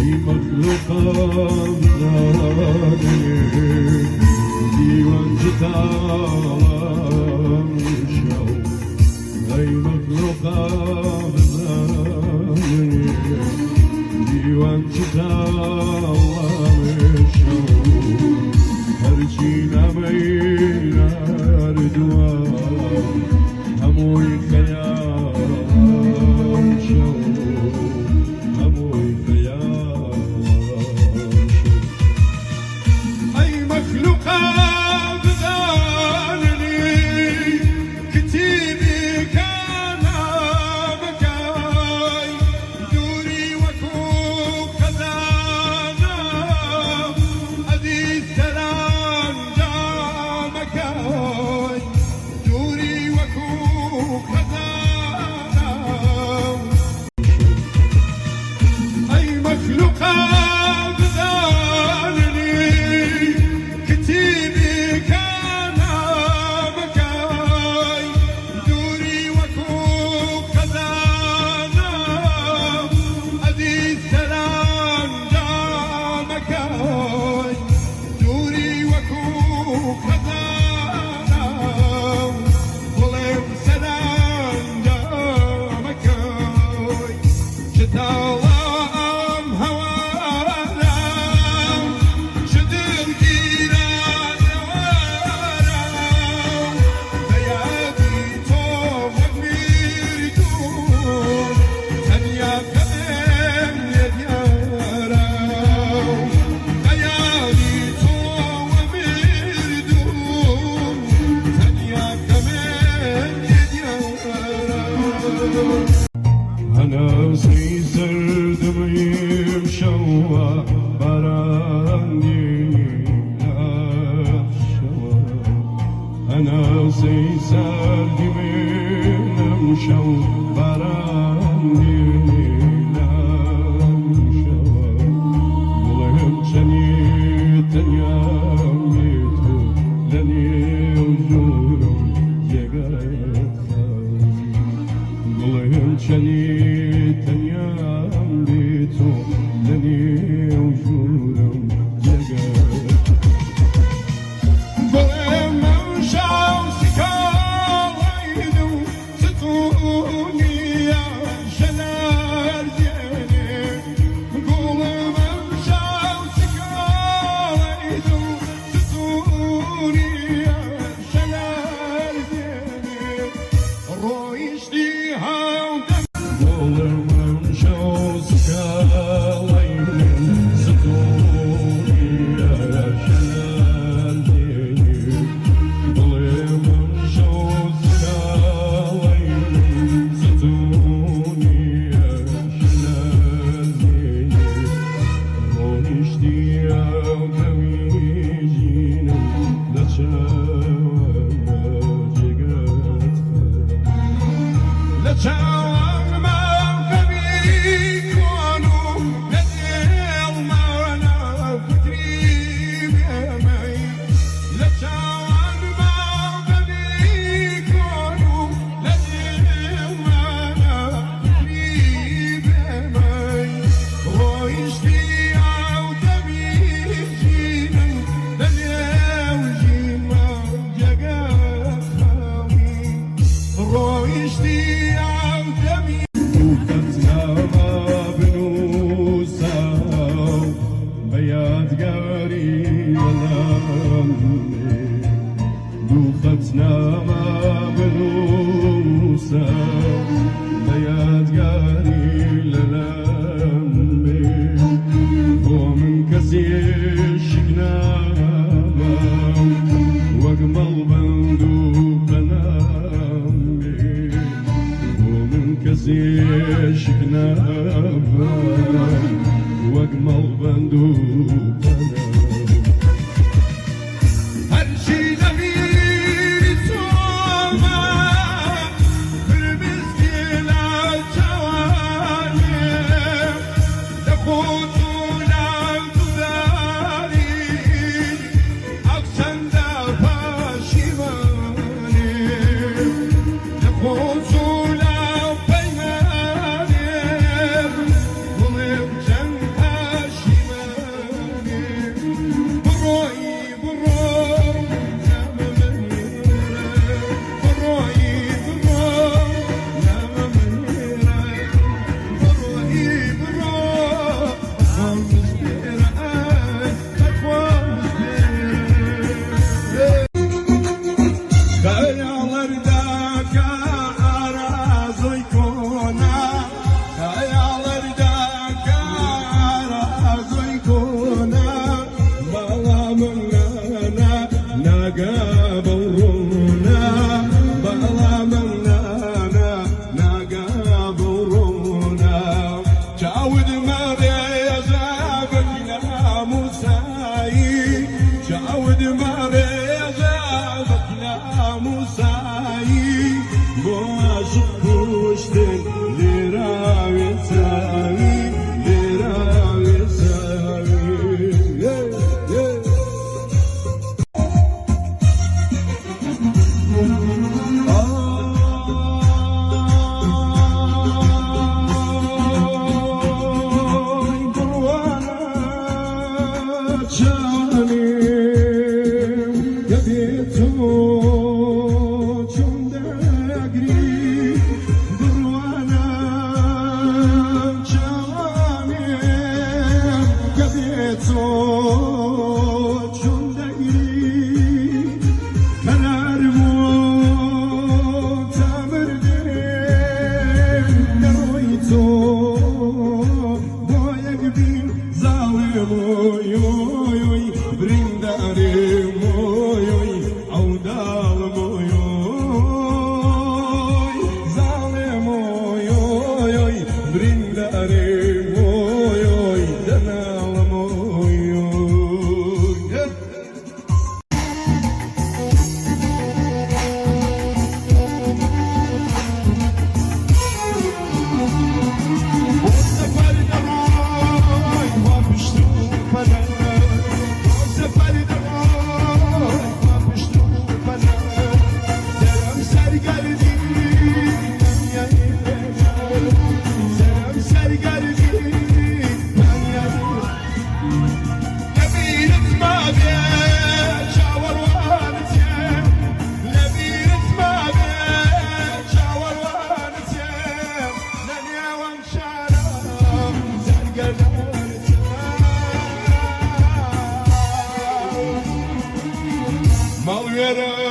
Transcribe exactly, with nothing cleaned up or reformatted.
ای مخلوقم زنی دیوان جتام شو ای مخلوقم زنی دیوان جتام شو هرچی نمین اردوان هموی خیام شو هموی خیام شو ای مخلوقم زنی کتیبی کنم کای دوری وکو خزانم عزیز تران جامکای دوری وکو خزانم ای مخلوقم زنی کتیبی کنم کای دوری وکو خزانم عزیز تران جامکای دوری وکو خزانم بڵێم سەرنجامەکەی چ تاوام هەوارم چ دڵگیرانەوارم بە یادی تۆ وەک میردوم تەنیا کەمێم لێ دیارم بە یادی تۆ وەک میردوم تەنیا کەمێم لێ دیارم أنا زي سردميم شوا براني شوا أنا زي سردميم شوا براني شوا مهم جنيت ياميتو لني وجورم يقات مهم جنيت ياميتو لني وجورم يقات مهم شاو سكاويدو ستوني يا شلال ديني مهم شاو سكاويدو ستوني يا شلال ديني رويشتي هاودم مهم شاو سكاويدو ستوني يا شلال ديني مهم شاو سكاويدو ستوني يا شلال ديني رويشتي هاودم يجينا لتشاوما جيقات لتشاوما ما كبيكونو لديل معنا فكري بأمي لتشاوما ما كبيكونو لديل معنا فكري بأمي رويشتي عودمي جينا لليو جيما جاقات خاوي رويشتي عودمي دوختنا ما بنوساو بيادقاري للامي دوختنا ما بنوساو بيادقاري للامي ومن كسير شقناما واقمل بندوق نامي ومن كسير شقناما واقمل بندوق نامي هرشي نبيري توما برمزكي لا جواني دخوتونا تداري أقسم دافا شيماني دخوتونا بيماني ولم جنها دلاریم اوی اوی دنالم اوی اوی Malvera